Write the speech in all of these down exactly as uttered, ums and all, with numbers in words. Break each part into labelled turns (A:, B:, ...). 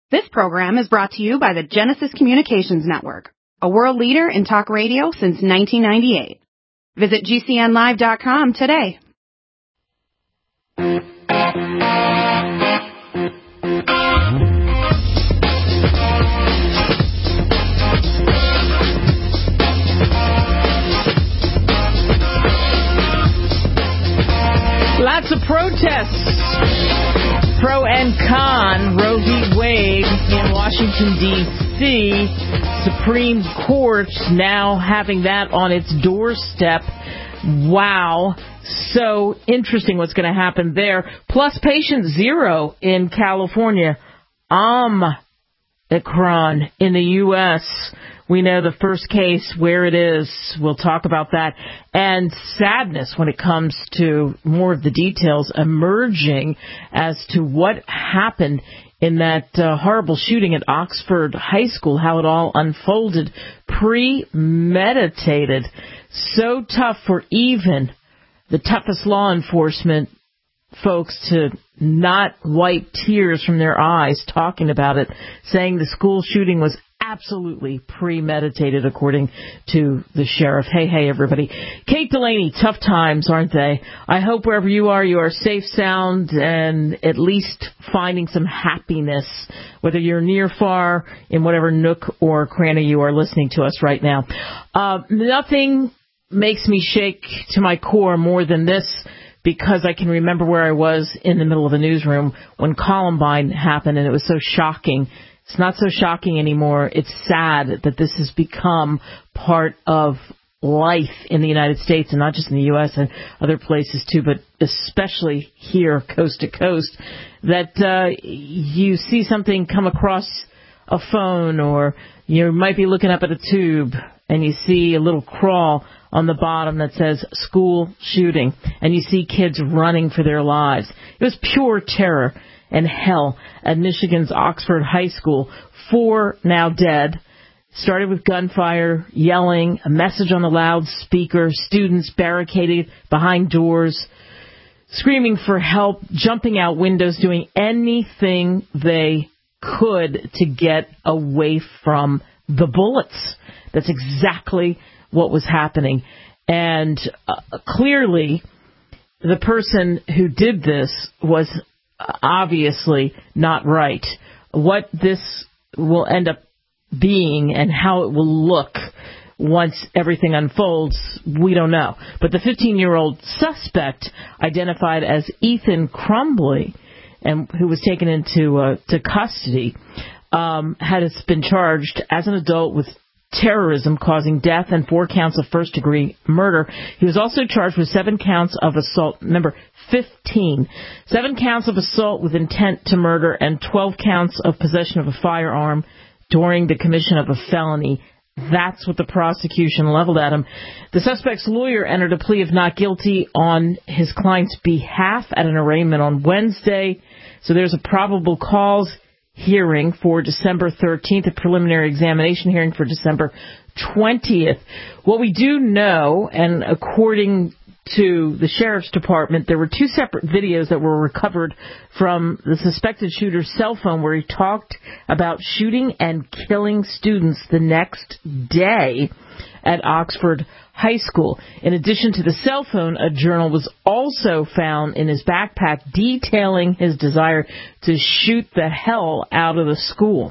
A: This program is brought to you by the Genesis Communications Network, a world leader in talk radio since nineteen ninety-eight. Visit G C N live dot com today.
B: Lots of protests. Pro and con, Roe v. Wade in Washington, D C Supreme Court now having that on its doorstep. Wow. So interesting what's going to happen there. Plus patient zero in California. Omicron in the U S We know the first case, where it is. We'll talk about that. And sadness when it comes to more of the details emerging as to what happened in that uh, horrible shooting at Oxford High School, how it all unfolded, premeditated. So tough for even the toughest law enforcement folks to not wipe tears from their eyes talking about it, saying the school shooting was absolutely premeditated, according to the sheriff. Hey, hey, everybody. Kate Delaney, tough times, aren't they? I hope wherever you are, you are safe, sound, and at least finding some happiness, whether you're near, far, in whatever nook or cranny you are listening to us right now. Uh, nothing makes me shake to my core more than this, because I can remember where I was in the middle of the newsroom when Columbine happened, and it was so shocking. It's not so shocking anymore. It's sad that this has become part of life in the United States, and not just in the U S and other places too, but especially here, coast to coast, that uh, you see something come across a phone, or you might be looking up at a tube and you see a little crawl on the bottom that says school shooting, and you see kids running for their lives. It was pure terror and hell at Michigan's Oxford High School. Four now dead. Started with gunfire, yelling, a message on the loudspeaker, students barricaded behind doors, screaming for help, jumping out windows, doing anything they could to get away from the bullets. That's exactly what was happening. And uh, clearly, the person who did this was obviously not right. What this will end up being and how it will look once everything unfolds, we don't know. But the fifteen-year-old suspect, identified as Ethan Crumbley, and who was taken into uh, to custody, um, has been charged as an adult with terrorism causing death and four counts of first-degree murder. He was also charged with seven counts of assault. Remember, fifteen. Seven counts of assault with intent to murder and twelve counts of possession of a firearm during the commission of a felony. That's what the prosecution leveled at him. The suspect's lawyer entered a plea of not guilty on his client's behalf at an arraignment on Wednesday. So there's a probable cause hearing for December thirteenth, a preliminary examination hearing for December twentieth. What we do know, and according to the Sheriff's Department, there were two separate videos that were recovered from the suspected shooter's cell phone where he talked about shooting and killing students the next day at Oxford High School. In addition to the cell phone, a journal was also found in his backpack detailing his desire to shoot the hell out of the school.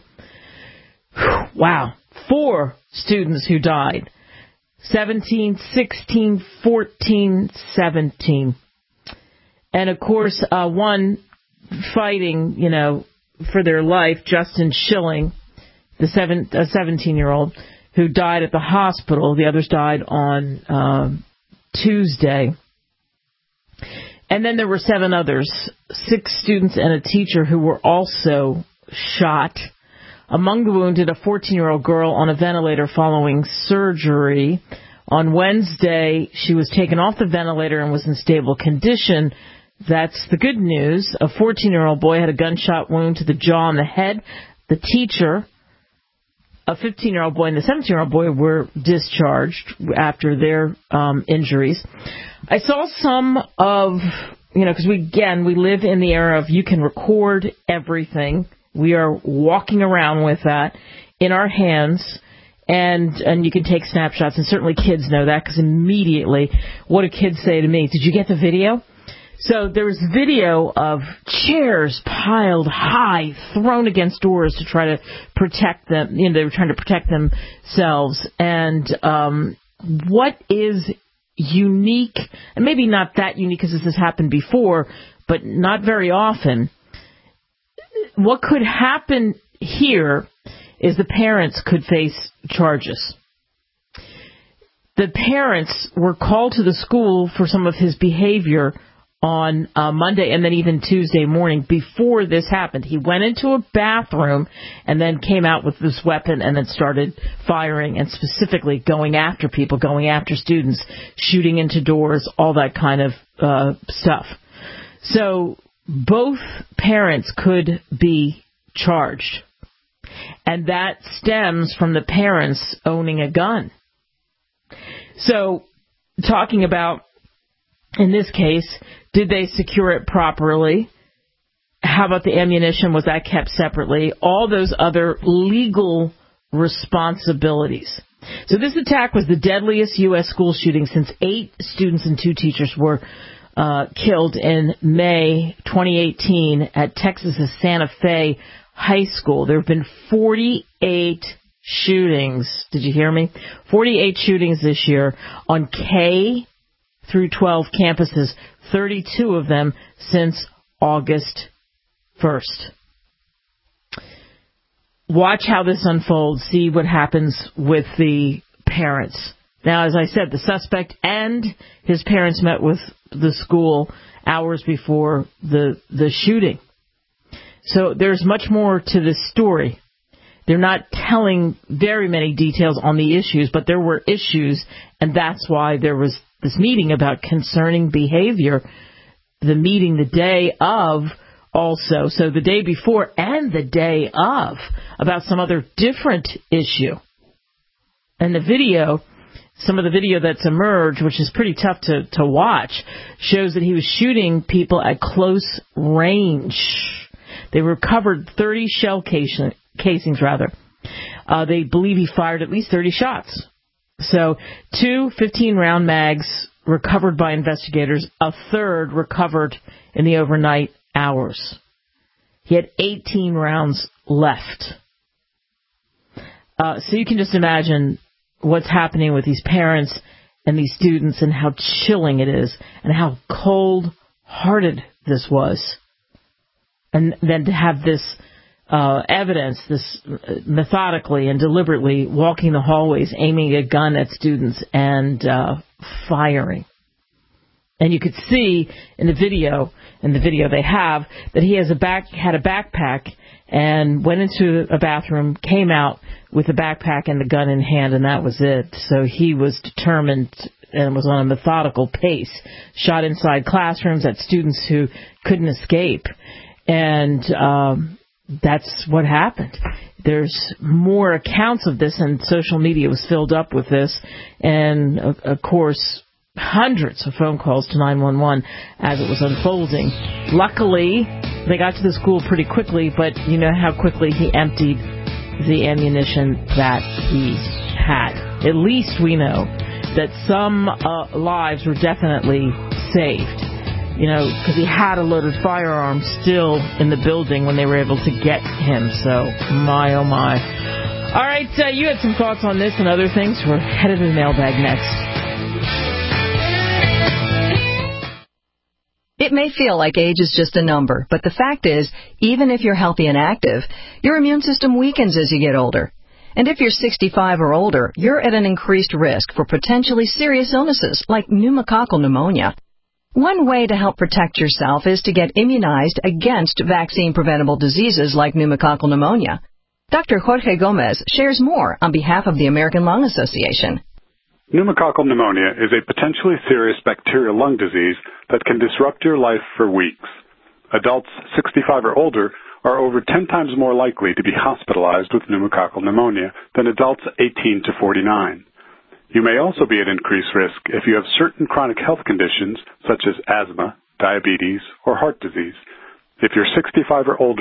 B: Wow. Four students who died. seventeen, sixteen, fourteen, seventeen. And, of course, uh, one fighting, you know, for their life, Justin Schilling, the seven, a seventeen-year-old, who died at the hospital. The others died on uh, Tuesday. And then there were seven others, six students and a teacher who were also shot. Among the wounded, a fourteen-year-old girl on a ventilator following surgery. On Wednesday, she was taken off the ventilator and was in stable condition. That's the good news. A fourteen-year-old boy had a gunshot wound to the jaw and the head. The teacher, a fifteen-year-old boy, and the seventeen-year-old boy were discharged after their um, injuries. I saw some of, you know, because we, again, we live in the era of you can record everything. We are walking around with that in our hands, and and you can take snapshots, and certainly kids know that, because immediately, what do kids say to me? Did you get the video? So there was video of chairs piled high, thrown against doors to try to protect them. You know, they were trying to protect themselves. And um, what is unique, and maybe not that unique because this has happened before, but not very often, what could happen here is the parents could face charges. The parents were called to the school for some of his behavior on uh, Monday and then even Tuesday morning before this happened. He went into a bathroom and then came out with this weapon and then started firing and specifically going after people, going after students, shooting into doors, all that kind of uh, stuff. So both parents could be charged. And that stems from the parents owning a gun. So, talking about, in this case, did they secure it properly? How about the ammunition? Was that kept separately? All those other legal responsibilities. So this attack was the deadliest U S school shooting since eight students and two teachers were uh, killed in May twenty eighteen at Texas's Santa Fe High School. There have been forty-eight shootings. Did you hear me? forty-eight shootings this year on K through twelve campuses, thirty-two of them since August first. Watch how this unfolds. See what happens with the parents. Now, as I said, the suspect and his parents met with the school hours before the the shooting. So there's much more to this story. They're not telling very many details on the issues, but there were issues, and that's why there was this meeting about concerning behavior, the meeting the day of also, so the day before and the day of, about some other different issue. And the video, some of the video that's emerged, which is pretty tough to, to watch, shows that he was shooting people at close range. They recovered thirty shell casing, casings, rather. Uh, they believe he fired at least thirty shots. So two fifteen-round mags recovered by investigators, a third recovered in the overnight hours. He had eighteen rounds left. Uh, so you can just imagine what's happening with these parents and these students and how chilling it is and how cold-hearted this was. And then to have this uh, evidence, this methodically and deliberately walking the hallways, aiming a gun at students and uh, firing. And you could see in the video, in the video they have, that he has a back had a backpack and went into a bathroom, came out with a backpack and the gun in hand, and that was it. So he was determined and was on a methodical pace, shot inside classrooms at students who couldn't escape. And um, that's what happened. There's more accounts of this, and social media was filled up with this. And, of, of course, hundreds of phone calls to nine one one as it was unfolding. Luckily, they got to the school pretty quickly, but you know how quickly he emptied the ammunition that he had. At least we know that some uh, lives were definitely saved. You know, because he had a loaded firearm still in the building when they were able to get him. So, my, oh, my. All right, uh, you had some thoughts on this and other things. We're headed to the mailbag next.
C: It may feel like age is just a number, but the fact is, even if you're healthy and active, your immune system weakens as you get older. And if you're sixty-five or older, you're at an increased risk for potentially serious illnesses like pneumococcal pneumonia. One way to help protect yourself is to get immunized against vaccine-preventable diseases like pneumococcal pneumonia. Doctor Jorge Gomez shares more on behalf of the American Lung Association.
D: Pneumococcal pneumonia is a potentially serious bacterial lung disease that can disrupt your life for weeks. Adults sixty-five or older are over ten times more likely to be hospitalized with pneumococcal pneumonia than adults eighteen to forty-nine. You may also be at increased risk if you have certain chronic health conditions such as asthma, diabetes, or heart disease. If you're sixty-five or older,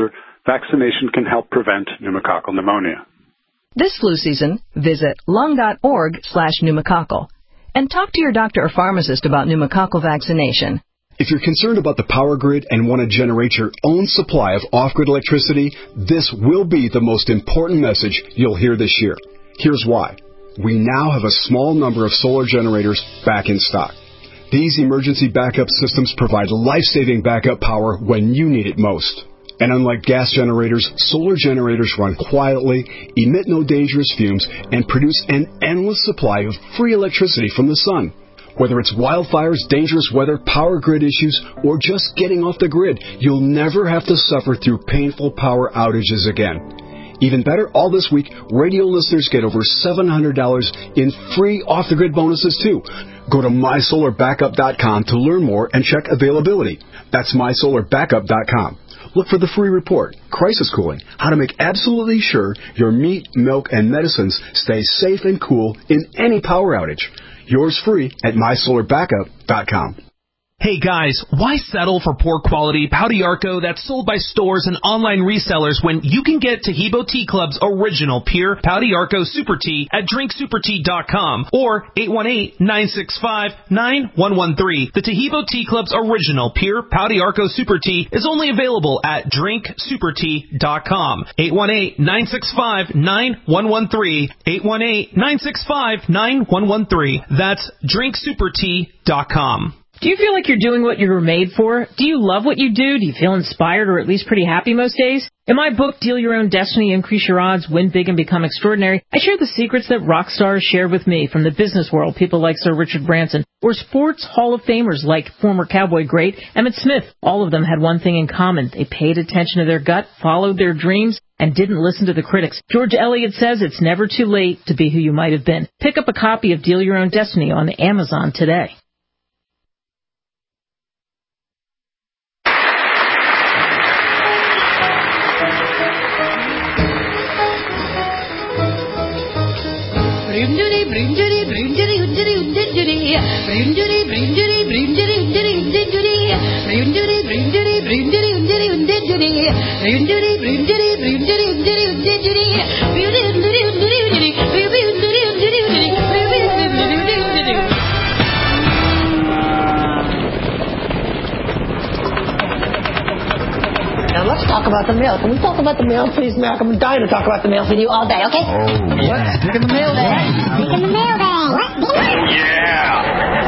D: vaccination can help prevent pneumococcal pneumonia.
C: This flu season, visit lung.org slash pneumococcal and talk to your doctor or pharmacist about pneumococcal vaccination.
E: If you're concerned about the power grid and want to generate your own supply of off-grid electricity, this will be the most important message you'll hear this year. Here's why. We now have a small number of solar generators back in stock. These emergency backup systems provide life-saving backup power when you need it most. And unlike gas generators, solar generators run quietly, emit no dangerous fumes, and produce an endless supply of free electricity from the sun. Whether it's wildfires, dangerous weather, power grid issues, or just getting off the grid, you'll never have to suffer through painful power outages again. Even better, all this week, radio listeners get over seven hundred dollars in free off-the-grid bonuses, too. Go to my solar backup dot com to learn more and check availability. That's my solar backup dot com. Look for the free report, Crisis Cooling, how to make absolutely sure your meat, milk, and medicines stay safe and cool in any power outage. Yours free at my solar backup dot com.
F: Hey guys, why settle for poor quality Pau d'Arco that's sold by stores and online resellers when you can get Taheebo Tea Club's original pure Pau d'Arco Super Tea at drink super tea dot com or eight one eight, nine six five, nine one one three. The Taheebo Tea Club's original pure Pau d'Arco Super Tea is only available at drink super tea dot com. eight one eight, nine six five, nine one one three. eight one eight, nine six five, nine one one three. That's drink super tea dot com.
B: Do you feel like you're doing what you were made for? Do you love what you do? Do you feel inspired or at least pretty happy most days? In my book, Deal Your Own Destiny, Increase Your Odds, Win Big and Become Extraordinary, I share the secrets that rock stars shared with me from the business world, people like Sir Richard Branson, or sports Hall of Famers like former Cowboy great Emmitt Smith. All of them had one thing in common. They paid attention to their gut, followed their dreams, and didn't listen to the critics. George Eliot says it's never too late to be who you might have been. Pick up a copy of Deal Your Own Destiny on Amazon today.
G: Brinjuri, brinjuri, brinjuri, unduri, undinjuri. Brinjuri, brinjuri, brinjuri, unduri, undinjuri. Brinjuri, brinjuri, brinjuri, unduri, undinjuri. Brinjuri, brinjuri, brinjuri, unduri, undinjuri. Beauty, unduri, unduri, unduri. Beauty, unduri, unduri, unduri. Beauty, unduri, unduri, unduri. Now let's talk about the mail. Can we talk about the mail, please, Mac? I'm dying to talk about the mail with you all day, okay?
H: Oh, yeah.
G: What? Stick in the mail day. Stick in the mail day. What?
H: Yeah.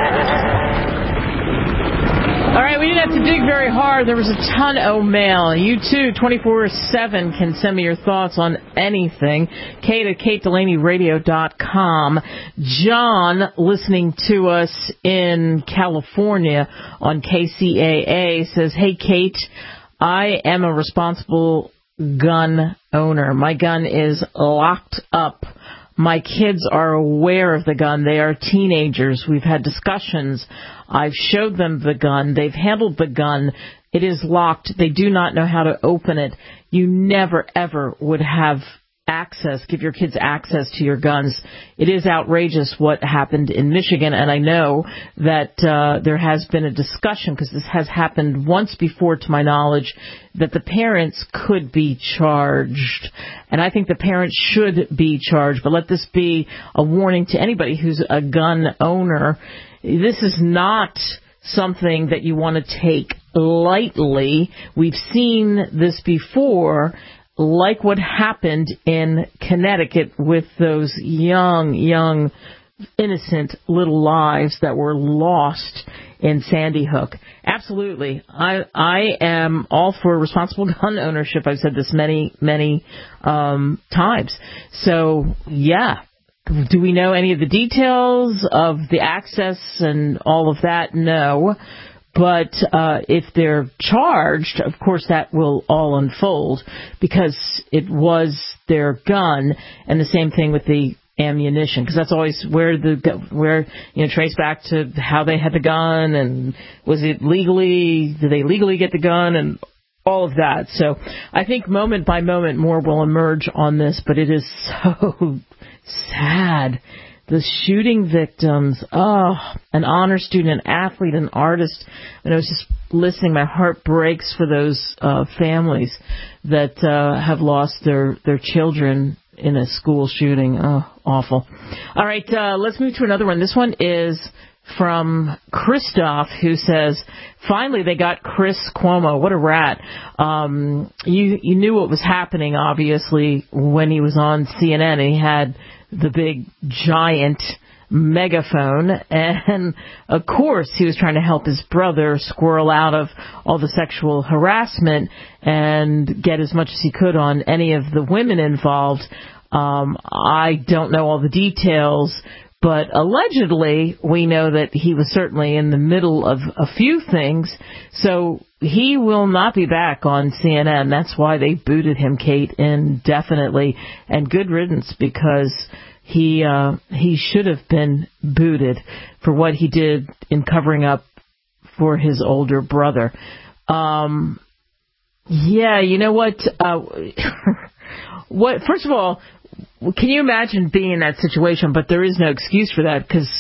B: All right, we didn't have to dig very hard. There was a ton of mail. You, too, twenty-four seven can send me your thoughts on anything. Kate at kate delaney radio dot com. John, listening to us in California on K C A A, says, hey, Kate, I am a responsible gun owner. My gun is locked up. My kids are aware of the gun. They are teenagers. We've had discussions. I've showed them the gun. They've handled the gun. It is locked. They do not know how to open it. You never, ever would have access, give your kids access to your guns. It is outrageous what happened in Michigan, and I know that uh, there has been a discussion, because this has happened once before to my knowledge, that the parents could be charged. And I think the parents should be charged, but let this be a warning to anybody who's a gun owner. This is not something that you want to take lightly. We've seen this before, like what happened in Connecticut with those young, young, innocent little lives that were lost in Sandy Hook. Absolutely. I I am all for responsible gun ownership. I've said this many, many um, times. So, yeah. Do we know any of the details of the access and all of that? No. But uh, if they're charged, of course, that will all unfold, because it was their gun, and the same thing with the ammunition, because that's always where the where you know trace back to how they had the gun, and was it legally? Did they legally get the gun, and all of that. So I think moment by moment more will emerge on this, but it is so sad. The shooting victims, oh, an honor student, an athlete, an artist. And I was just listening, my heart breaks for those uh, families that uh, have lost their, their children in a school shooting. Oh, awful. All right, uh, let's move to another one. This one is from Christoph, who says, finally they got Chris Cuomo. What a rat. Um, you, you knew what was happening, obviously, when he was on C N N and he had the big giant megaphone, and of course he was trying to help his brother squirrel out of all the sexual harassment and get as much as he could on any of the women involved. Um, I don't know all the details, but allegedly we know that he was certainly in the middle of a few things, so he will not be back on C N N. That's why they booted him, Kate, indefinitely, and good riddance, because he uh, he should have been booted for what he did in covering up for his older brother. Um, yeah, you know what? Uh, what? First of all, can you imagine being in that situation? But there is no excuse for that, because,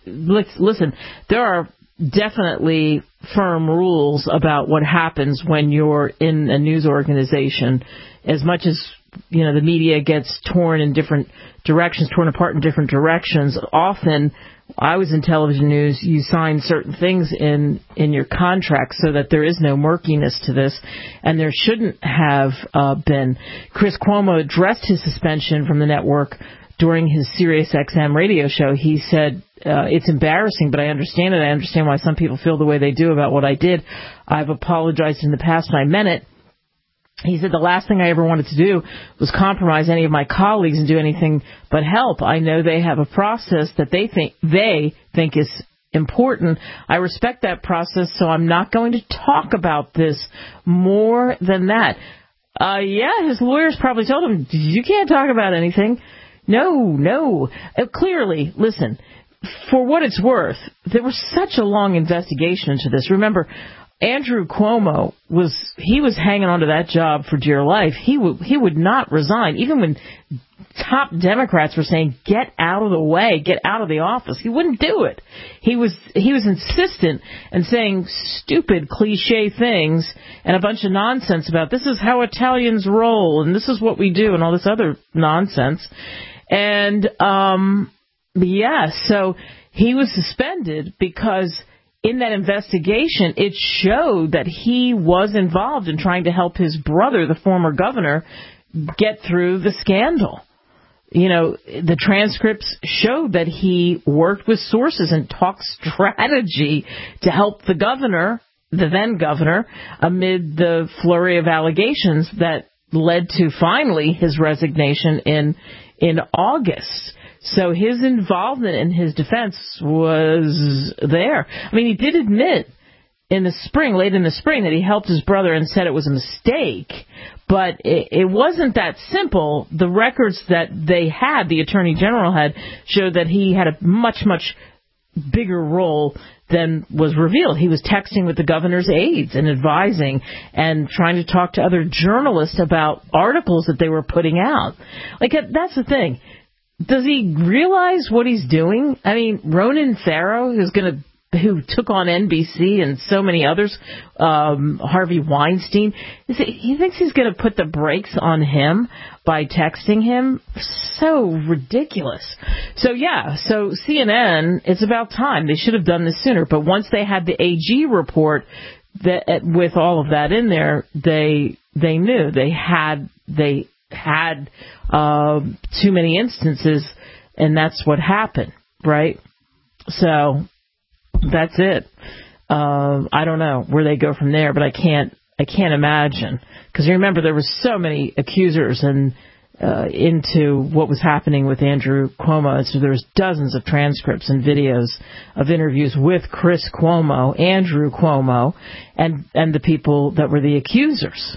B: listen, there are definitely firm rules about what happens when you're in a news organization. As much as, you know, the media gets torn in different directions, torn apart in different directions, often, I was in television news, you sign certain things in, in your contract so that there is no murkiness to this, and there shouldn't have uh, been. Chris Cuomo addressed his suspension from the network during his Sirius X M radio show. He said, uh, it's embarrassing, but I understand it. I understand why some people feel the way they do about what I did. I've apologized in the past, and I meant it. He said the last thing I ever wanted to do was compromise any of my colleagues and do anything but help. I know they have a process that they think they think is important. I respect that process, so I'm not going to talk about this more than that. Uh, yeah, his lawyers probably told him, you can't talk about anything. No, no. Uh, clearly, listen, for what it's worth, there was such a long investigation into this. Remember, Andrew Cuomo was, he was hanging on to that job for dear life. He would, he would not resign. Even when top Democrats were saying, get out of the way, get out of the office, he wouldn't do it. He was, he was insistent and saying stupid cliche things and a bunch of nonsense about this is how Italians roll and this is what we do and all this other nonsense. And, um, yeah, so he was suspended because in that investigation, it showed that he was involved in trying to help his brother, the former governor, get through the scandal. You know, the transcripts showed that he worked with sources and talked strategy to help the governor, the then governor, amid the flurry of allegations that led to finally his resignation in in August. So his involvement in his defense was there. I mean, he did admit in the spring, late in the spring, that he helped his brother and said it was a mistake. But it, it wasn't that simple. The records that they had, the Attorney General had, showed that he had a much, much bigger role than was revealed. He was texting with the governor's aides and advising and trying to talk to other journalists about articles that they were putting out. Like, that's the thing. Does he realize what he's doing? I mean, Ronan Farrow, who's going to, who took on N B C and so many others, um, Harvey Weinstein, is it, he thinks he's going to put the brakes on him by texting him? So ridiculous. So, yeah, so C N N, it's about time. They should have done this sooner. But once they had the A G report that with all of that in there, they they knew they had they had uh, too many instances, and that's what happened, right? So that's it. Uh, I don't know where they go from there, but I can't I can't imagine, because you remember there were so many accusers and uh, into what was happening with Andrew Cuomo. And so there was dozens of transcripts and videos of interviews with Chris Cuomo, Andrew Cuomo, and and the people that were the accusers.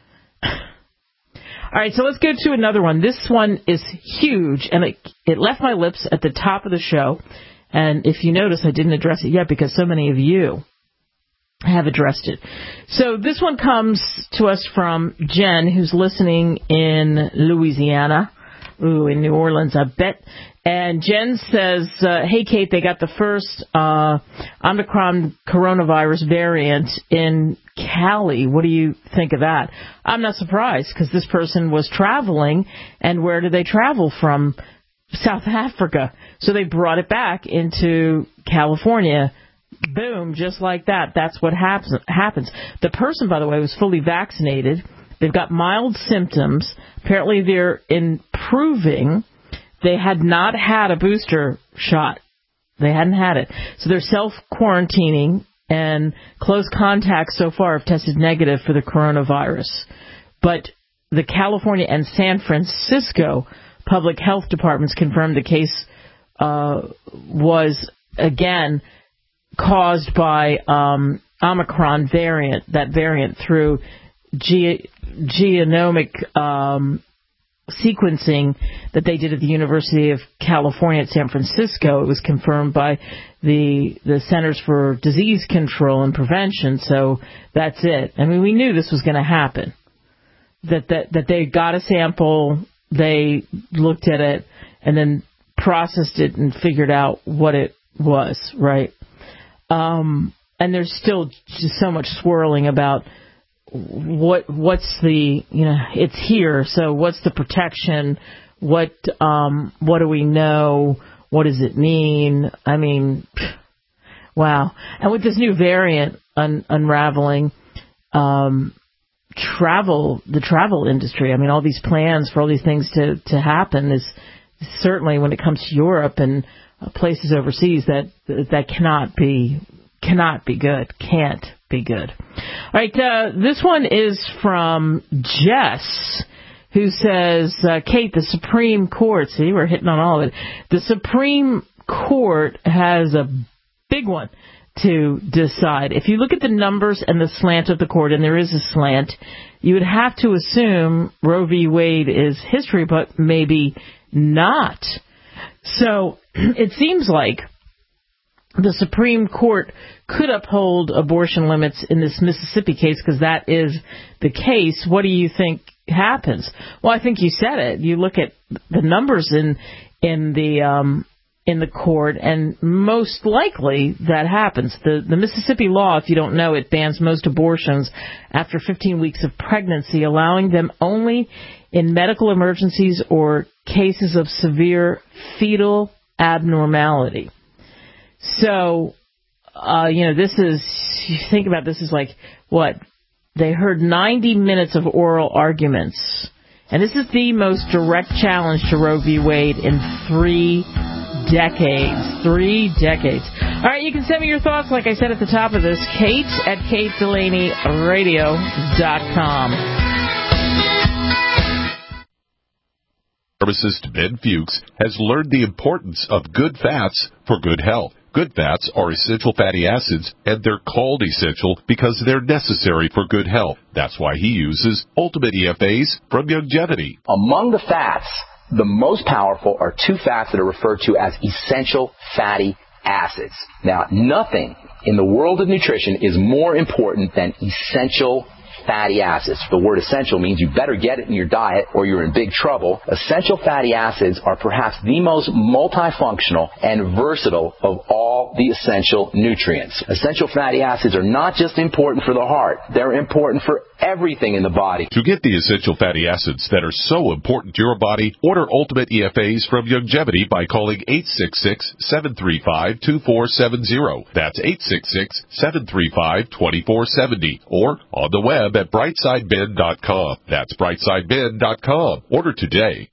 B: All right, so let's go to another one. This one is huge, and it, it left my lips at the top of the show. And if you notice, I didn't address it yet because so many of you have addressed it. So this one comes to us from Jen, who's listening in Louisiana Ooh, in New Orleans, I bet. And Jen says, uh, hey, Kate, they got the first uh, Omicron coronavirus variant in Cali. What do you think of that? I'm not surprised, because this person was traveling, and where did they travel from? South Africa. So they brought it back into California. Boom, just like that. That's what happens. happens. The person, by the way, was fully vaccinated. They've got mild symptoms. Apparently they're improving. They had not had a booster shot. They hadn't had it. So they're self-quarantining, and close contacts so far have tested negative for the coronavirus. But the California and San Francisco public health departments confirmed the case uh, was, again, caused by um, Omicron variant, that variant through ge- genomic um, sequencing that they did at the University of California at San Francisco. It was confirmed by the the Centers for Disease Control and Prevention, so that's it. I mean, we knew this was going to happen, that, that, that they got a sample, they looked at it, and then processed it and figured out what it was, right? Um, and there's still just so much swirling about what what's the, you know, it's here, so what's the protection? What um what do we know? What does it mean? I mean, wow. And with this new variant un- unraveling, um, travel, the travel industry, I mean, all these plans for all these things to, to happen is certainly, when it comes to Europe and uh, places overseas, that that cannot be cannot be good. Can't be good. All right, uh, this one is from Jess, who says, uh, Kate, the Supreme Court, see, we're hitting on all of it. The Supreme Court has a big one to decide. If you look at the numbers and the slant of the court, and there is a slant, you would have to assume Roe v. Wade is history, but maybe not. So it seems like the Supreme Court could uphold abortion limits in this Mississippi case, because that is the case. What do you think happens? Well, I think you said it. You look at the numbers in in the um, in the court, and most likely that happens. The the Mississippi law, if you don't know, it bans most abortions after fifteen weeks of pregnancy, allowing them only in medical emergencies or cases of severe fetal abnormality. So, uh, you know, this is, you think about this, is like, what? They heard ninety minutes of oral arguments. And this is the most direct challenge to Roe v. Wade in three decades. Three decades. All right, you can send me your thoughts, like I said at the top of this, Kate at kate delaney radio dot com.
H: Pharmacist Ben Fuchs has learned the importance of good fats for good health. Good fats are essential fatty acids, and they're called essential because they're necessary for good health. That's why he uses Ultimate E F As from Youngevity.
I: Among the fats, the most powerful are two fats that are referred to as essential fatty acids. Now, nothing in the world of nutrition is more important than essential fatty acids. The word essential means you better get it in your diet or you're in big trouble. Essential fatty acids are perhaps the most multifunctional and versatile of all the essential nutrients. Essential fatty acids are not just important for the heart. They're important for everything in the body.
H: To get the essential fatty acids that are so important to your body, order Ultimate E F As from Youngevity by calling eight six six, seven three five, two four seven zero. That's eight six six, seven three five, two four seven zero. Or on the web at brightside ben dot com. That's brightside ben dot com. Order today.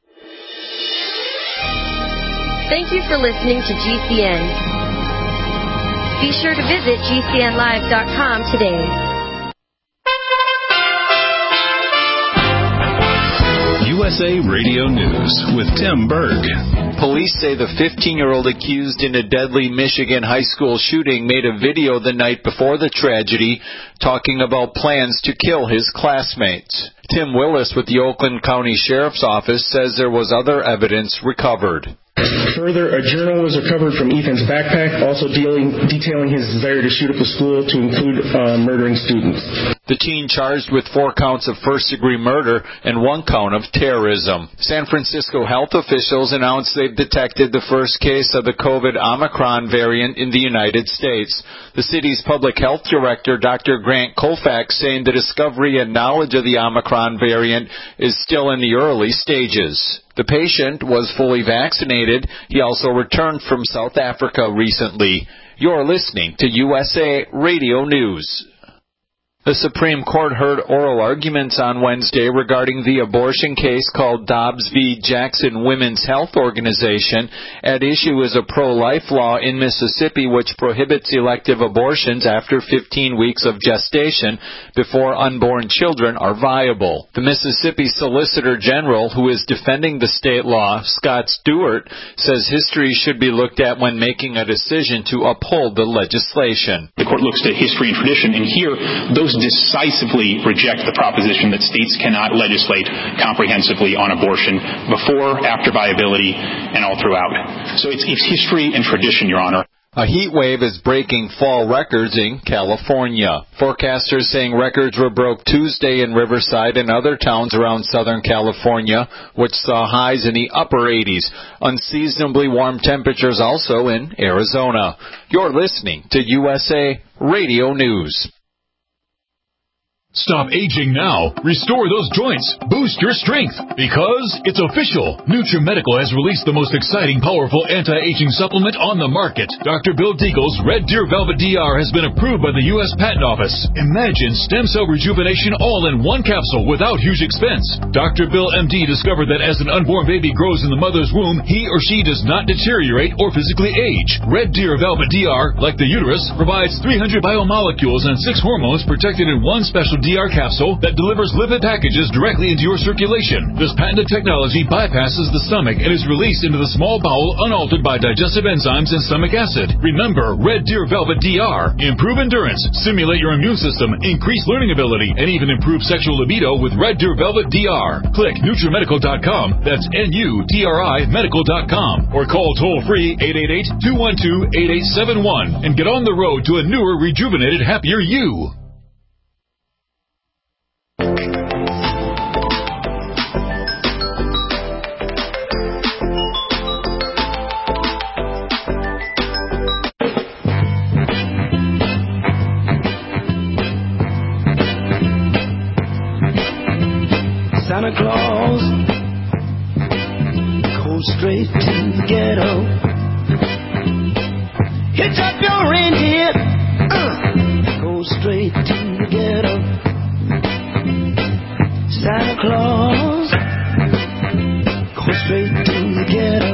J: Thank you for listening to G C N. Be sure to visit G C N live dot com today.
K: U S A Radio News with Tim Berg.
L: Police say the fifteen-year-old accused in a deadly Michigan high school shooting made a video the night before the tragedy talking about plans to kill his classmates. Tim Willis with the Oakland County Sheriff's Office says there was other evidence recovered.
M: Further, a journal was recovered from Ethan's backpack, also dealing, detailing his desire to shoot up the school to include uh, murdering students.
L: The teen charged with four counts of first-degree murder and one count of terrorism. San Francisco health officials announced they've detected the first case of the COVID Omicron variant in the United States. The city's public health director, Doctor Grant Colfax, saying the discovery and knowledge of the Omicron variant is still in the early stages. The patient was fully vaccinated. He also returned from South Africa recently. You're listening to U S A Radio News. The Supreme Court heard oral arguments on Wednesday regarding the abortion case called Dobbs v. Jackson Women's Health Organization. At issue is a pro-life law in Mississippi which prohibits elective abortions after fifteen weeks of gestation before unborn children are viable. The Mississippi Solicitor General, who is defending the state law, Scott Stewart, says history should be looked at when making a decision to uphold the legislation.
N: The court looks to history and tradition, and here those decisively reject the proposition that states cannot legislate comprehensively on abortion before, after viability, and all throughout. So it's, it's history and tradition, Your Honor.
L: A heat wave is breaking fall records in California. Forecasters saying records were broke Tuesday in Riverside and other towns around Southern California, which saw highs in the upper eighties. Unseasonably warm temperatures also in Arizona. You're listening to U S A Radio News.
O: Stop aging now. Restore those joints. Boost your strength. Because it's official. NutriMedical has released the most exciting, powerful anti-aging supplement on the market. Doctor Bill Deagle's Red Deer Velvet D R has been approved by the U S Patent Office. Imagine stem cell rejuvenation all in one capsule without huge expense. Doctor Bill M D discovered that as an unborn baby grows in the mother's womb, he or she does not deteriorate or physically age. Red Deer Velvet D R, like the uterus, provides three hundred biomolecules and six hormones protected in one special D R capsule that delivers lipid packages directly into your circulation. This patented technology bypasses the stomach and is released into the small bowel unaltered by digestive enzymes and stomach acid. Remember, Red Deer Velvet D R. Improve endurance, stimulate your immune system, increase learning ability, and even improve sexual libido with Red Deer Velvet D R. Click NutriMedical dot com, that's N U T R I medical dot com, or call toll-free eight eight eight, two one two, eight eight seven one and get on the road to a newer, rejuvenated, happier you.
P: Santa Claus goes straight to the ghetto. Hitch up your reindeer, uh, go straight to the ghetto. Santa Claus goes straight to the ghetto.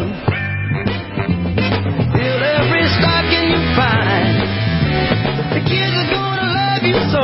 P: Fill every stocking you find. The kids are gonna love you so.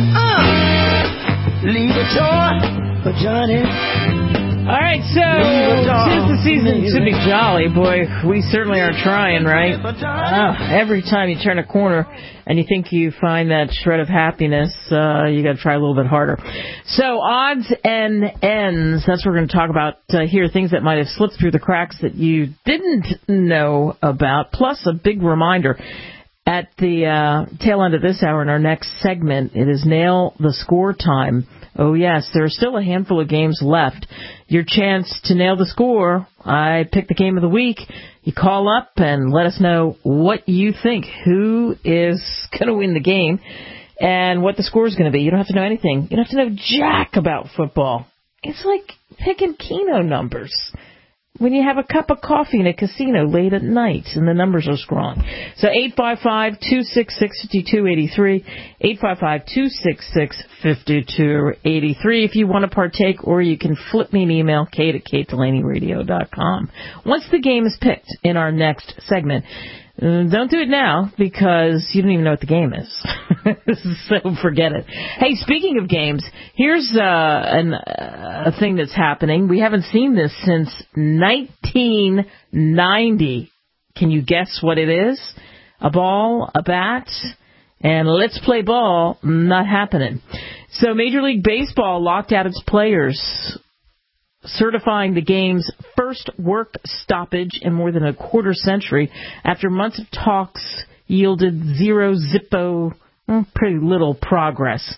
P: Uh, leave a toy. Johnny.
B: All right, so tis the season to be jolly. Boy, we certainly are trying, right? Oh, every time you turn a corner and you think you find that shred of happiness, uh, you got to try a little bit harder. So odds and ends, that's what we're going to talk about uh, here, things that might have slipped through the cracks that you didn't know about, plus a big reminder. At the uh, tail end of this hour in our next segment, it is Nail the Score time. Oh, yes, there are still a handful of games left. Your chance to nail the score. I pick the game of the week. You call up and let us know what you think. Who is going to win the game and what the score is going to be. You don't have to know anything. You don't have to know jack about football. It's like picking Keno numbers when you have a cup of coffee in a casino late at night and the numbers are scrawling. So eight five five, two six six, five two eight three, eight five five, two six six, five two eight three if you want to partake, or you can flip me an email, kate at kate delaney radio dot com. Once the game is picked in our next segment, don't do it now because you don't even know what the game is. So forget it. Hey, speaking of games, here's uh, an, uh, a thing that's happening. We haven't seen this since nineteen ninety. Can you guess what it is? A ball, a bat, and let's play ball, not happening. So Major League Baseball locked out its players, certifying the game's first work stoppage in more than a quarter century after months of talks yielded zero zippo, pretty little progress.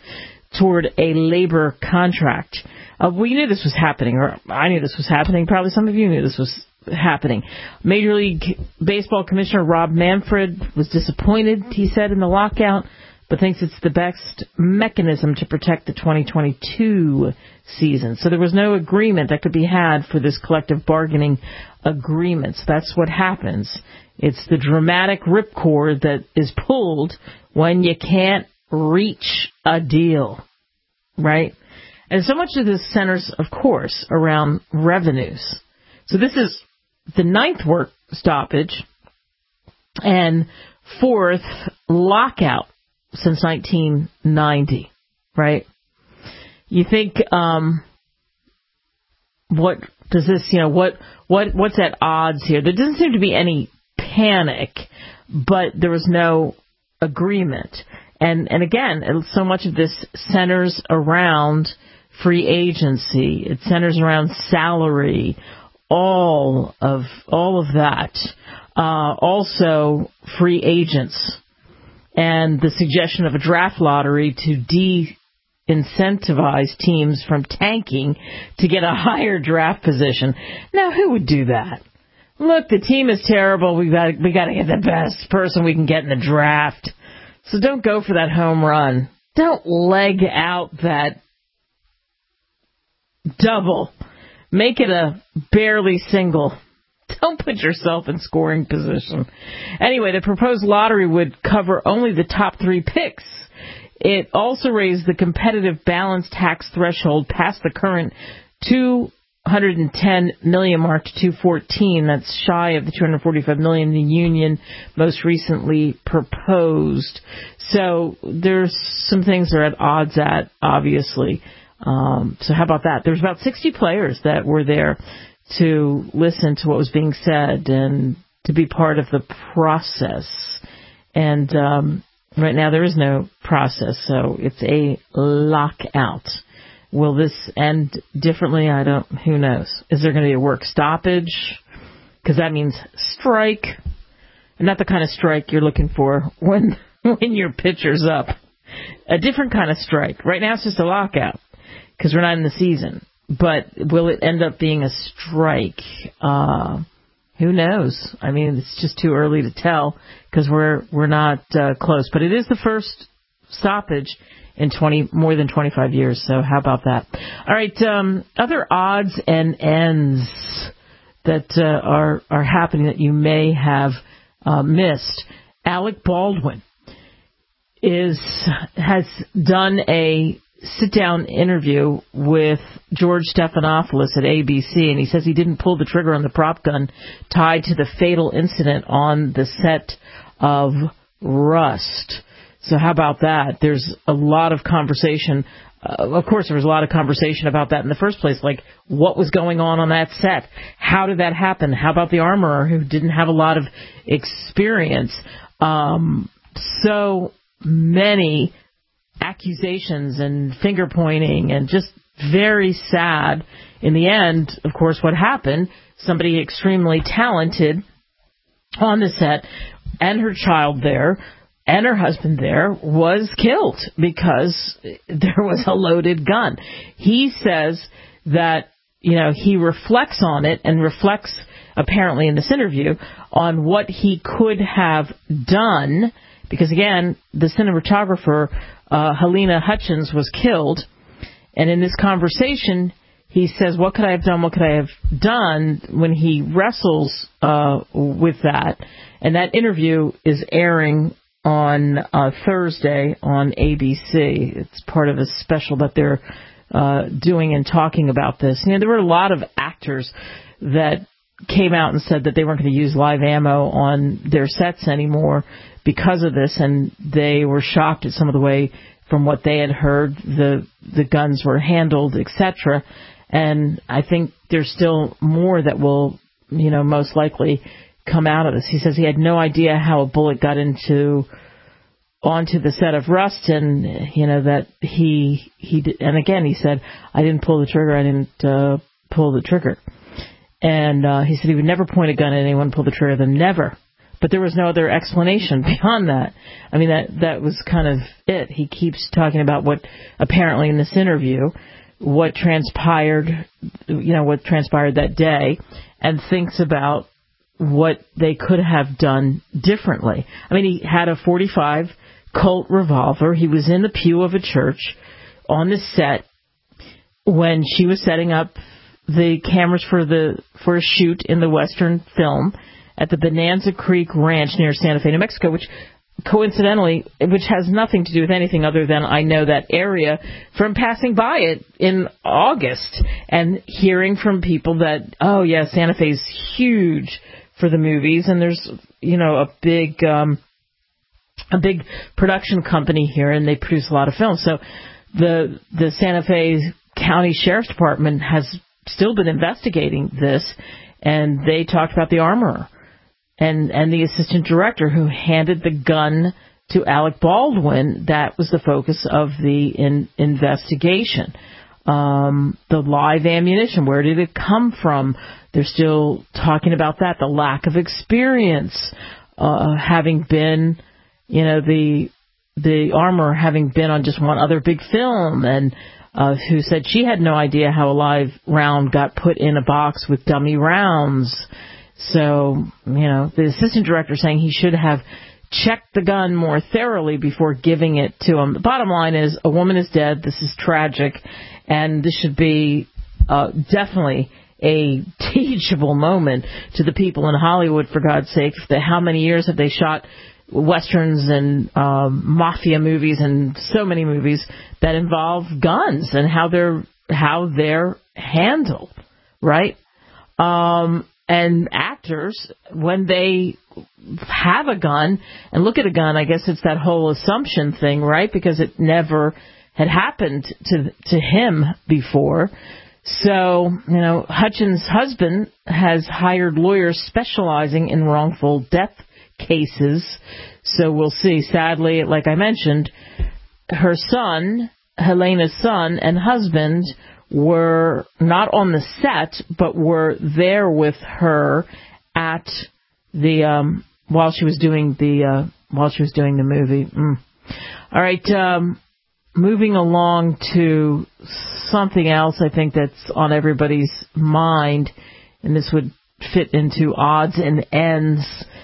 B: toward a labor contract. Uh, we knew this was happening, or I knew this was happening. Probably some of you knew this was happening. Major League Baseball Commissioner Rob Manfred was disappointed, he said, in the lockout, but thinks it's the best mechanism to protect the twenty twenty-two season. So there was no agreement that could be had for this collective bargaining agreement. So that's what happens. It's the dramatic ripcord that is pulled when you can't reach a deal, right? And so much of this centers, of course, around revenues. So this is the ninth work stoppage and fourth lockout since nineteen ninety, right? You think, um, what does this, you know, what, what, what's at odds here? There doesn't seem to be any panic, but there was no agreement. And, and again, so much of this centers around free agency. It centers around salary, all of, all of that. Uh, also free agents and the suggestion of a draft lottery to de-incentivize teams from tanking to get a higher draft position. Now, who would do that? Look, the team is terrible. We got we got to get the best person we can get in the draft. So don't go for that home run. Don't leg out that double. Make it a barely single. Don't put yourself in scoring position. Anyway, the proposed lottery would cover only the top three picks. It also raised the competitive balance tax threshold past the current two hundred ten million mark to two hundred fourteen. That's shy of the two hundred forty-five million the union most recently proposed. So there's some things they're at odds at, obviously. Um, so how about that? There's about sixty players that were there to listen to what was being said and to be part of the process. And um, right now there is no process, so it's a lockout. Will this end differently? I don't, who knows? Is there going to be a work stoppage? Because that means strike. And not the kind of strike you're looking for when, when your pitcher's up. A different kind of strike. Right now it's just a lockout because we're not in the season. But will it end up being a strike? Uh, who knows? I mean, it's just too early to tell because we're we're not uh, close. But it is the first stoppage in twenty more than twenty-five years. So how about that? All right. Um, other odds and ends that uh, are are happening that you may have uh, missed. Alec Baldwin is has done a sit-down interview with George Stephanopoulos at A B C, and he says he didn't pull the trigger on the prop gun tied to the fatal incident on the set of Rust. So how about that? There's a lot of conversation. Uh, of course, there was a lot of conversation about that in the first place, like what was going on on that set? How did that happen? How about the armorer who didn't have a lot of experience? Um, so many accusations and finger pointing and just very sad. In the end, of course, what happened, somebody extremely talented on the set and her child there and her husband there was killed because there was a loaded gun. He says that, you know, he reflects on it and reflects apparently in this interview on what he could have done because, again, the cinematographer Uh, Helena Hutchins was killed, and in this conversation, he says, what could I have done, what could I have done when he wrestles uh, with that, and that interview is airing on uh, Thursday on A B C. It's part of a special that they're uh, doing and talking about this. You know, there were a lot of actors that came out and said that they weren't going to use live ammo on their sets anymore because of this, and they were shocked at some of the way, from what they had heard, the the guns were handled, et cetera. And I think there's still more that will, you know, most likely come out of this. He says he had no idea how a bullet got into onto the set of Rust, and you know that he he did, and again he said, I didn't pull the trigger, I didn't uh, pull the trigger. And uh, he said he would never point a gun at anyone, pull the trigger, then never but there was no other explanation beyond that. I mean, that that was kind of it. He keeps talking about what, apparently in this interview, what transpired, you know, what transpired that day, and thinks about what they could have done differently. I mean, he had a forty-five Colt revolver. He was in the pew of a church on the set when she was setting up the cameras for the for a shoot in the Western film at the Bonanza Creek Ranch near Santa Fe, New Mexico, which coincidentally, which has nothing to do with anything other than I know that area from passing by it in August and hearing from people that, oh yeah, Santa Fe's huge for the movies, and there's, you know, a big um, a big production company here, and they produce a lot of films. So the the Santa Fe County Sheriff's Department has still been investigating this, and they talked about the armorer and and the assistant director who handed the gun to Alec Baldwin. That was the focus of the in, investigation. Um, the live ammunition, where did it come from? They're still talking about that. The lack of experience, uh, having been, you know, the the armorer having been on just one other big film, and uh, who said she had no idea how a live round got put in a box with dummy rounds. So, you know, the assistant director saying he should have checked the gun more thoroughly before giving it to him. The bottom line is a woman is dead. This is tragic, and this should be uh, definitely a teachable moment to the people in Hollywood, for God's sake. The, how many years have they shot Westerns and um, mafia movies and so many movies that involve guns and how they're how they're handled, right? Um, and actors, when they have a gun and look at a gun, I guess it's that whole assumption thing, right? Because it never had happened to to him before. So, you know, Hutchins' husband has hired lawyers specializing in wrongful death cases. So we'll see. Sadly, like I mentioned, her son, Helena's son and husband, were not on the set, but were there with her at the um, while she was doing the uh, while she was doing the movie. Mm. All right, um, moving along to something else. I think that's on everybody's mind, and this would fit into odds and ends.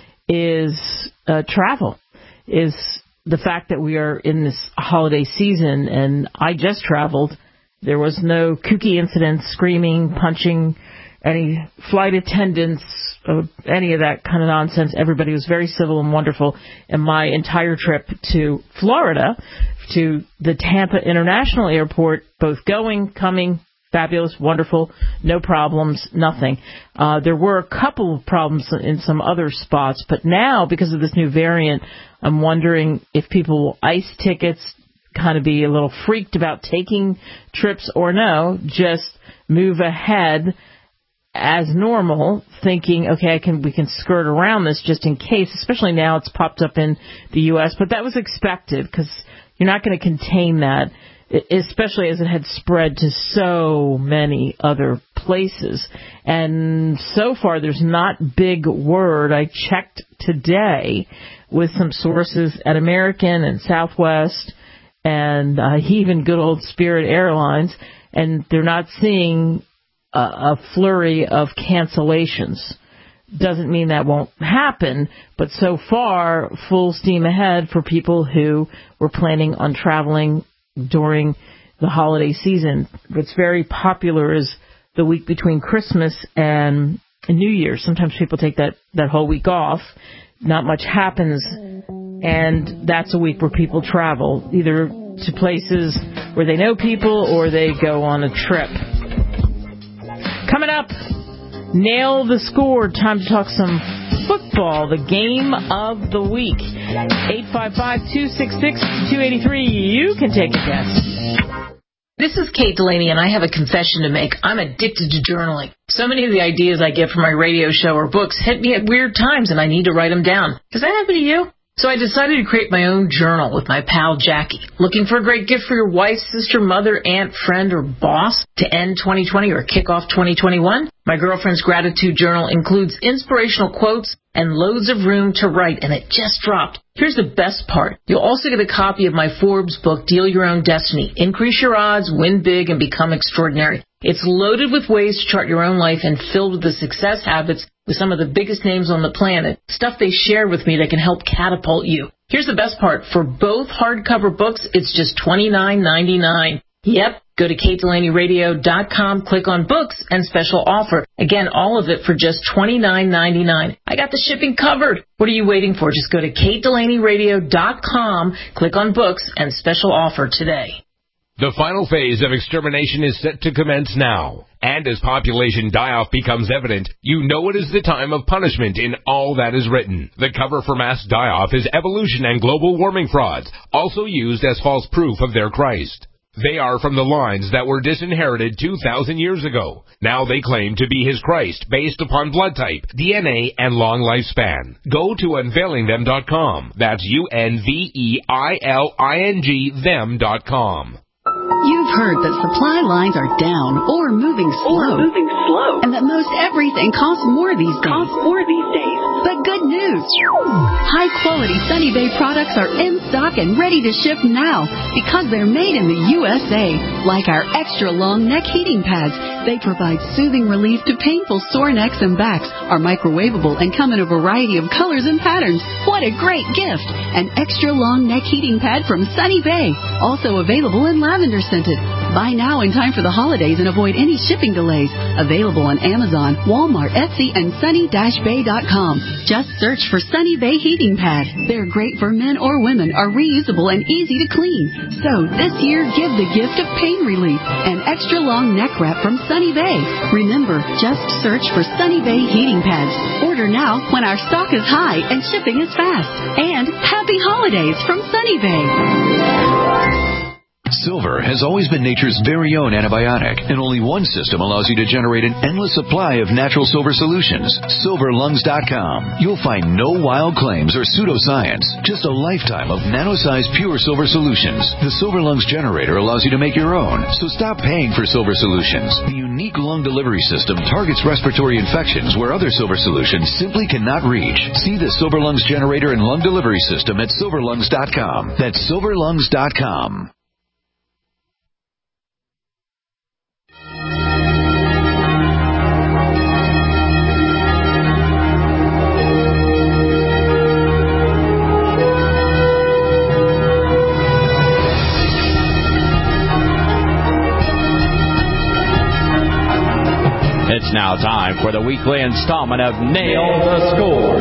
B: Is uh, travel, is the fact that we are in this holiday season, and I just traveled. There was no kooky incidents, screaming, punching, any flight attendants, uh, any of that kind of nonsense. Everybody was very civil and wonderful. And my entire trip to Florida, to the Tampa International Airport, both going, coming, fabulous, wonderful, no problems, nothing. Uh, there were a couple of problems in some other spots, but now, because of this new variant, I'm wondering if people will ice tickets, kind of be a little freaked about taking trips, or no, just move ahead as normal, thinking, okay, I can we can skirt around this just in case, especially now it's popped up in the U S, but that was expected because you're not going to contain that, especially as it had spread to so many other places. And so far, there's not big word. I checked today with some sources at American and Southwest and uh, even good old Spirit Airlines, and they're not seeing a, a flurry of cancellations. Doesn't mean that won't happen, but so far, full steam ahead for people who were planning on traveling during the holiday season. What's very popular is the week between Christmas and New Year's. Sometimes people take that, that whole week off. Not much happens, and that's a week where people travel, either to places where they know people or they go on a trip. Coming up, Nail the Score. Time to talk some football, the game of the week. eight five five, two six six, two eight three. You can take a guess.
Q: This is Kate Delaney, and I have a confession to make. I'm addicted to journaling. So many of the ideas I get from my radio show or books hit me at weird times, and I need to write them down. Does that happen to you? So I decided to create my own journal with my pal Jackie. Looking for a great gift for your wife, sister, mother, aunt, friend, or boss to end twenty twenty or kick off twenty twenty-one? My girlfriend's gratitude journal includes inspirational quotes and loads of room to write, and it just dropped. Here's the best part. You'll also get a copy of my Forbes book, Deal Your Own Destiny. Increase your odds, win big, and become extraordinary. It's loaded with ways to chart your own life and filled with the success habits with some of the biggest names on the planet. Stuff they shared with me that can help catapult you. Here's the best part. For both hardcover books, it's just twenty-nine ninety-nine. Yep. Go to kate delaney radio dot com, click on books, and special offer. Again, all of it for just twenty-nine ninety-nine. I got the shipping covered. What are you waiting for? Just go to kate delaney radio dot com, click on books, and special offer today.
R: The final phase of extermination is set to commence now. And as population die-off becomes evident, you know it is the time of punishment in all that is written. The cover for mass die-off is evolution and global warming frauds, also used as false proof of their Christ. They are from the lines that were disinherited two thousand years ago. Now they claim to be his Christ based upon blood type, D N A, and long lifespan. Go to unveiling them dot com. That's U N V E I L I N G them dot com.
S: You've heard that supply lines are down or moving slow,
T: or moving slow,
S: and that most everything costs more these days.
T: Costs more these days.
S: But good news! High-quality Sunny Bay products are in stock and ready to ship now because they're made in the U S A. Like our extra-long neck heating pads, they provide soothing relief to painful sore necks and backs, are microwavable, and come in a variety of colors and patterns. What a great gift! An extra-long neck heating pad from Sunny Bay, also available in lavender scented. Buy now in time for the holidays and avoid any shipping delays. Available on Amazon, Walmart, Etsy, and sunny dash bay dot com. Just search for Sunny Bay Heating Pad. They're great for men or women, are reusable and easy to clean. So this year, give the gift of pain relief. An extra long neck wrap from Sunny Bay. Remember, just search for Sunny Bay Heating Pads. Order now when our stock is high and shipping is fast. And happy holidays from Sunny Bay.
U: Silver has always been nature's very own antibiotic, and only one system allows you to generate an endless supply of natural silver solutions. silver lungs dot com. You'll find no wild claims or pseudoscience, just a lifetime of nano-sized pure silver solutions. The Silver Lungs generator allows you to make your own, so stop paying for silver solutions. The unique lung delivery system targets respiratory infections where other silver solutions simply cannot reach. See the Silver Lungs generator and lung delivery system at silver lungs dot com. That's silver lungs dot com.
V: It's now time for the weekly installment of Nail the Score.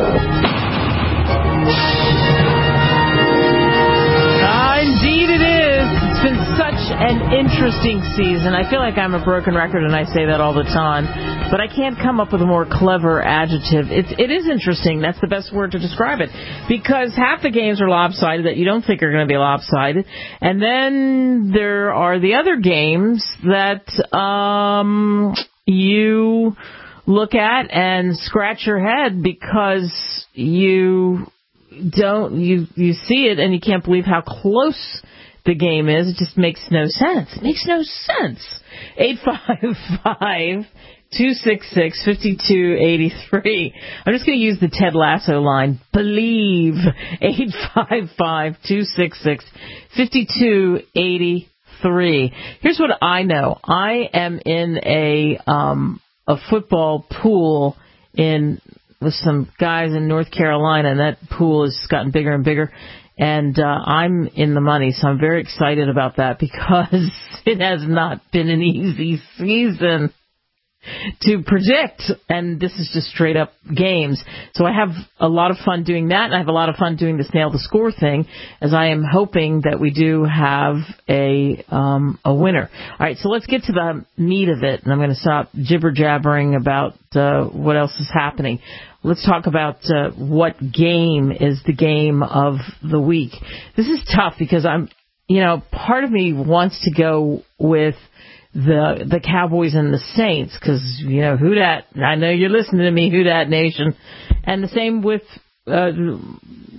B: Ah, indeed it is. It's been such an interesting season. I feel like I'm a broken record and I say that all the time, but I can't come up with a more clever adjective. It, it is interesting. That's the best word to describe it, because half the games are lopsided that you don't think are going to be lopsided, and then there are the other games that um you look at and scratch your head because you don't, you, you see it and you can't believe how close the game is. It just makes no sense. It makes no sense. eight five five, two six six, five two eight three. I'm just going to use the Ted Lasso line. Believe. eight five five, two six six, five two eight three. Three. Here's what I know. I am in a um, a football pool in with some guys in North Carolina, and that pool has gotten bigger and bigger. And uh, I'm in the money, so I'm very excited about that because it has not been an easy season to predict, and this is just straight up games. So I have a lot of fun doing that, and I have a lot of fun doing this Nail the Score thing, as I am hoping that we do have a um, a winner. All right, so let's get to the meat of it, and I'm going to stop jibber-jabbering about uh, what else is happening. Let's talk about uh, what game is the game of the week. This is tough because I'm, you know, part of me wants to go with the the Cowboys and the Saints, because, you know, who dat? I know you're listening to me, who dat nation. And the same with uh,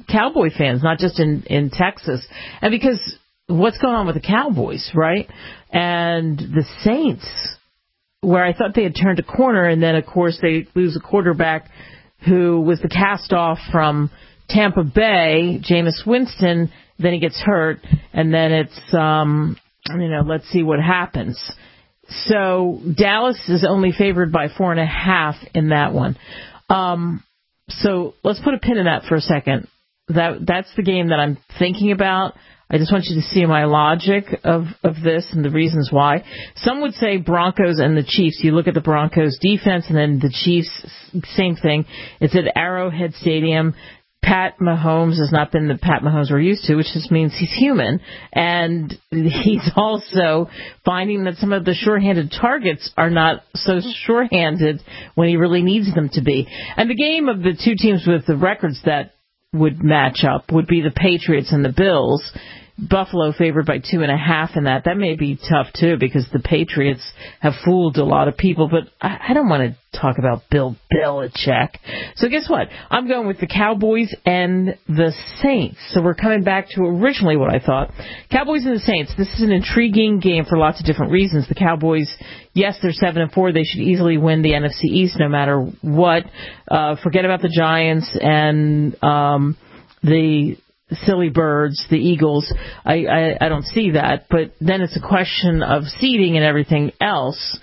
B: Cowboy fans, not just in, in Texas. And because what's going on with the Cowboys, right? And the Saints, where I thought they had turned a corner, and then, of course, they lose a quarterback who was the cast-off from Tampa Bay, Jameis Winston, then he gets hurt, and then it's, um, you know, let's see what happens. So Dallas is only favored by four and a half in that one. Um, so let's put a pin in that for a second. That that's the game that I'm thinking about. I just want you to see my logic of, of this and the reasons why. Some would say Broncos and the Chiefs. You look at the Broncos defense and then the Chiefs, same thing. It's at Arrowhead Stadium. Pat Mahomes has not been the Pat Mahomes we're used to, which just means he's human. And he's also finding that some of the shorthanded targets are not so shorthanded when he really needs them to be. And the game of the two teams with the records that would match up would be the Patriots and the Bills. Buffalo favored by two and a half in that. That may be tough, too, because the Patriots have fooled a lot of people. But I, I don't want to talk about Bill Belichick. So guess what? I'm going with the Cowboys and the Saints. So we're coming back to originally what I thought. Cowboys and the Saints. This is an intriguing game for lots of different reasons. The Cowboys, yes, they're seven and four. They should easily win the N F C East no matter what. Uh, forget about the Giants and um, the silly birds, the Eagles. I, I, I don't see that. But then it's a question of seeding and everything else.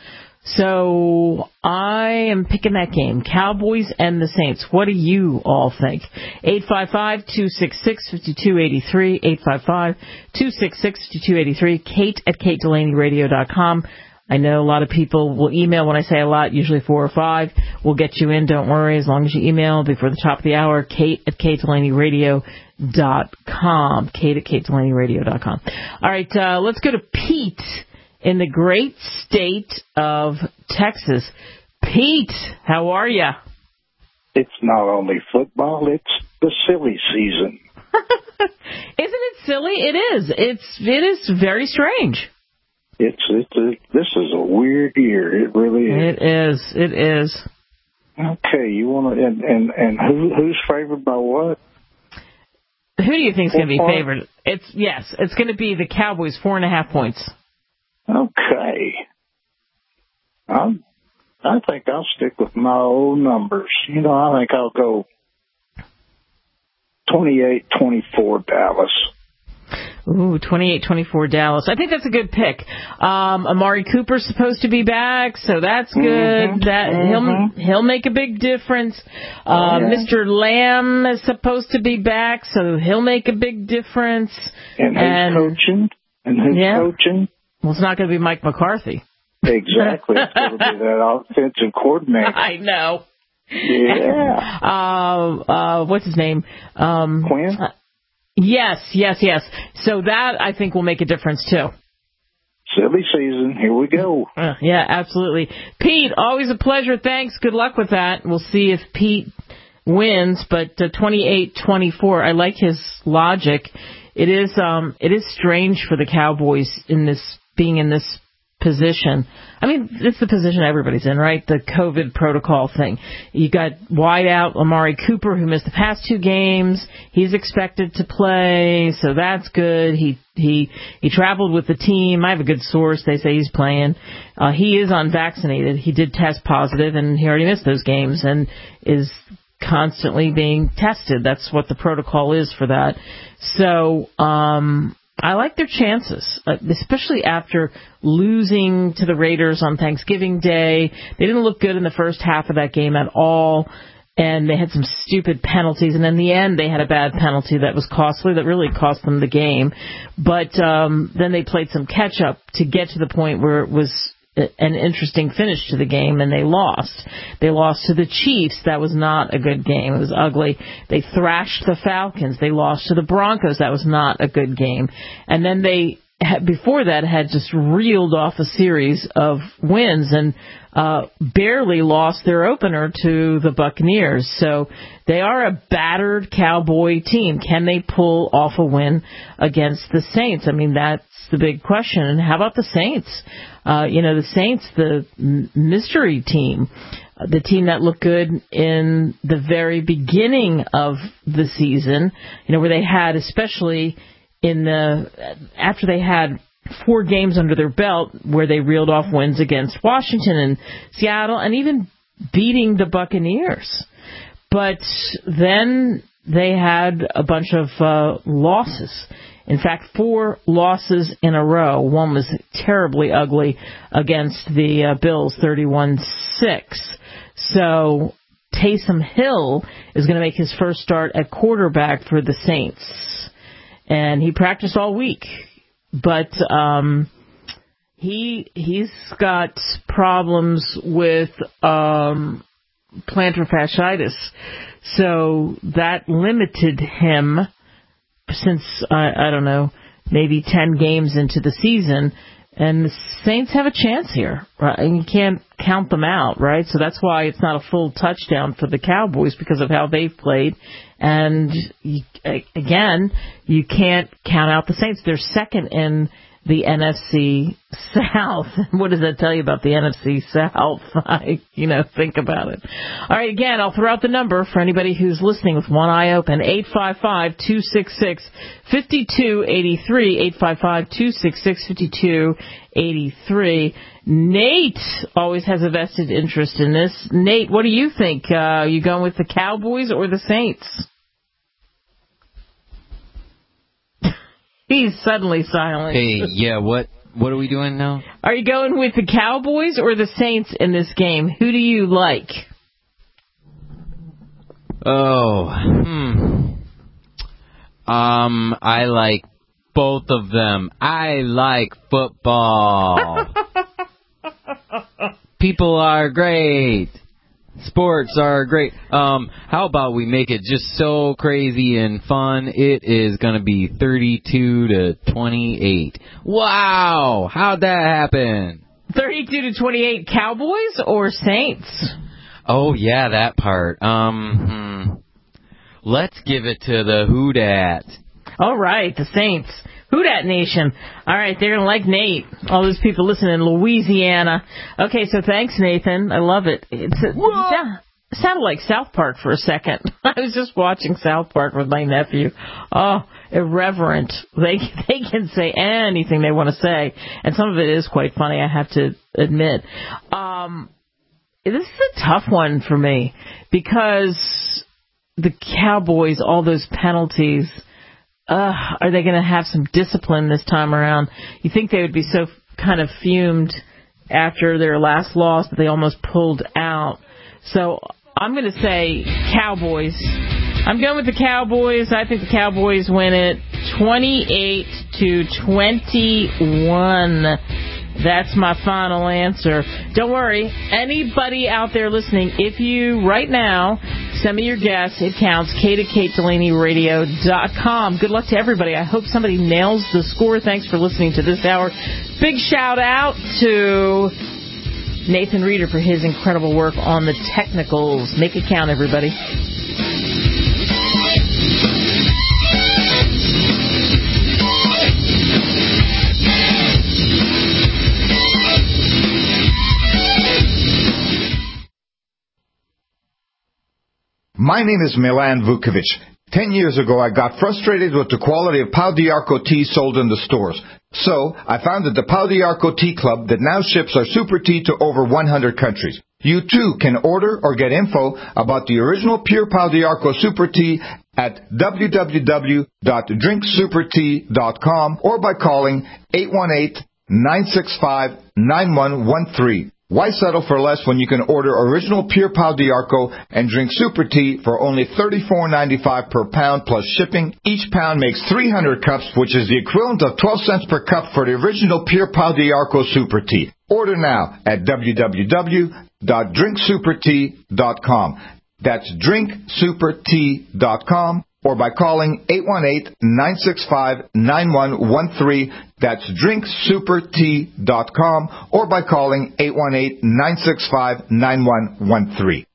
B: So I am picking that game, Cowboys and the Saints. What do you all think? eight five five, two six six, five two eight three, eight five five, two six six, five two eight three, Kate at kate delaney radio dot com. I know a lot of people will email when I say a lot, usually four or five. We'll get you in, don't worry, as long as you email before the top of the hour, Kate at kate delaney radio dot com. Kate at kate delaney radio dot com. All right, uh, let's go to Pete in the great state of Texas. Pete, how are you?
A: It's not only football, it's the silly season.
B: Isn't it silly? It is. It's it is very strange.
A: It's, it's a, this is a weird year. It really is.
B: It is. It is.
A: Okay, you want to, and, and, and who, who's favored by what?
B: Who do you think is going to be favored? It's yes, it's going to be the Cowboys, four and a half points.
A: Okay. I'm, I think I'll stick with my old numbers. You know, I think I'll go twenty-eight twenty-four Dallas.
B: Ooh, twenty-eight twenty-four Dallas. I think that's a good pick. Um, Amari Cooper's supposed to be back, so that's good.
A: Mm-hmm.
B: That
A: mm-hmm.
B: he'll he'll make a big difference. Uh,
A: oh, yeah.
B: Mister Lamb is supposed to be back, so he'll make a big difference.
A: And who's
B: and,
A: coaching? And who's
B: yeah.
A: coaching?
B: Well, it's not going to be Mike McCarthy.
A: Exactly. It's going to be that offensive coordinator.
B: I know.
A: Yeah.
B: Uh, uh, what's his name? Um,
A: Quinn?
B: Uh, yes, yes, yes. So that, I think, will make a difference, too.
A: Silly season. Here we go.
B: Uh, yeah, absolutely. Pete, always a pleasure. Thanks. Good luck with that. We'll see if Pete wins, but uh, twenty-eight twenty-four, I like his logic. It is um, it is strange for the Cowboys in this being in this position. I mean, it's the position everybody's in, right? The COVID protocol thing. You got wide out Amari Cooper, who missed the past two games. He's expected to play, so that's good. He he he traveled with the team. I have a good source. They say he's playing. Uh, he is unvaccinated. He did test positive, and he already missed those games and is constantly being tested. That's what the protocol is for that. So, um, I like their chances, especially after losing to the Raiders on Thanksgiving Day. They didn't look good in the first half of that game at all, and they had some stupid penalties. And in the end, they had a bad penalty that was costly, that really cost them the game. But um, then they played some catch-up to get to the point where it was an interesting finish to the game, and they lost. They lost to the Chiefs. That was not a good game. It was ugly. They thrashed the Falcons. They lost to the Broncos. That was not a good game. And then they, before that, had just reeled off a series of wins and uh, barely lost their opener to the Buccaneers. So they are a battered Cowboy team. Can they pull off a win against the Saints? I mean, that's the big question. And how about the Saints? Uh, you know, the Saints, the m- mystery team. the team that looked good in the very beginning of the season, you know, where they had, especially in the, after they had four games under their belt, where they reeled off wins against Washington and Seattle and even beating the Buccaneers. But then they had a bunch of uh, losses. In fact, four losses in a row. One was terribly ugly against the uh, Bills, thirty-one six. So Taysom Hill is going to make his first start at quarterback for the Saints. And he practiced all week. But um, he, he's got problems with um, plantar fasciitis. So that limited him since, I, I don't know, maybe ten games into the season. And the Saints have a chance here, right? And you can't count them out, right? So that's why it's not a full touchdown for the Cowboys, because of how they've played. And you, again, you can't count out the Saints. They're second in the N F C South. What does that tell you about the N F C South? I, you know, think about it. All right, again, I'll throw out the number for anybody who's listening with one eye open, eight five five, two six six, five two eight three, eight five five, two six six, five two eight three. Nate always has a vested interest in this. Nate, what do you think? Uh, are you going with the Cowboys or the Saints? He's suddenly silent.
D: Hey, yeah, what what are we doing now?
B: Are you going with the Cowboys or the Saints in this game? Who do you like?
D: Oh, hmm. Um, I like both of them. I like football. People are great. Sports are great. Um, how about we make it just so crazy and fun? It is going to be thirty-two to twenty-eight. Wow! How'd that happen?
B: thirty-two to twenty-eight Cowboys or Saints?
D: Oh, yeah, that part. Um, hmm. Let's give it to the Who-Dat.
B: All right, the Saints. Who-Dat Nation. All right, they're going to like Nate. All those people listening in Louisiana. Okay, so thanks, Nathan. I love it. It's a, it sounded like South Park for a second. I was just watching South Park with my nephew. Oh, irreverent. They they can say anything they want to say, and some of it is quite funny, I have to admit. Um, this is a tough one for me because the Cowboys, all those penalties. Uh, are they going to have some discipline this time around? You think they would be so kind of fumed after their last loss that they almost pulled out. So I'm going to say Cowboys. I'm going with the Cowboys. I think the Cowboys win it twenty-eight to twenty-one. That's my final answer. Don't worry, anybody out there listening, if you right now send me your guess, it counts. Kate at Kate Delaney Radio dot com. Good luck to everybody. I hope somebody nails the score. Thanks for listening to this hour. Big shout out to Nathan Reeder for his incredible work on the technicals. Make it count, everybody.
T: My name is Milan Vukovic. Ten years ago, I got frustrated with the quality of Pau d'Arco tea sold in the stores. So, I founded the Pau d'Arco Tea Club that now ships our super tea to over one hundred countries. You too can order or get info about the original pure Pau d'Arco super tea at w w w dot drink super tea dot com or by calling eight one eight, nine six five, nine one one three. Why settle for less when you can order original pure Pau d'Arco and drink super tea for only thirty-four ninety-five per pound plus shipping? Each pound makes three hundred cups, which is the equivalent of twelve cents per cup for the original pure Pau d'Arco super tea. Order now at w w w dot drink super tea dot com. That's drink super tea dot com or by calling eight one eight, nine six five, nine one one three. That's drink super tea dot com or by calling eight one eight, nine six five, nine one one three.